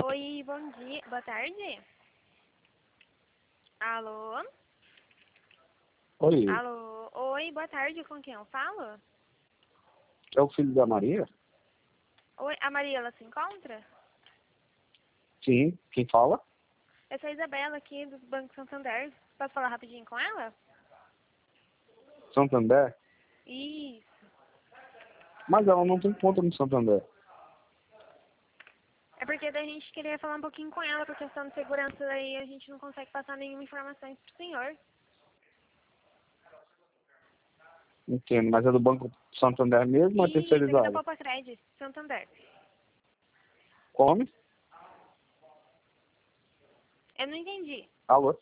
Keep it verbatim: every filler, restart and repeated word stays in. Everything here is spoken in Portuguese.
Oi, bom dia. Boa tarde. Alô? Oi, Alô? Oi, boa tarde. Com quem eu falo? é o filho da Maria? Oi, a Maria, ela se encontra? Sim, quem fala? Eu sou a Isabela aqui do Banco Santander. Posso falar rapidinho com ela? Santander? Isso. Mas ela não tem conta no Santander. É porque daí a gente queria falar um pouquinho com ela por questão de segurança, daí a gente não consegue passar nenhuma informação pro senhor. Entendo, mas é do Banco Santander mesmo ou é Isso, aqui da terceirizado? Poupa Cred, Santander. Come? Eu não entendi. Alô?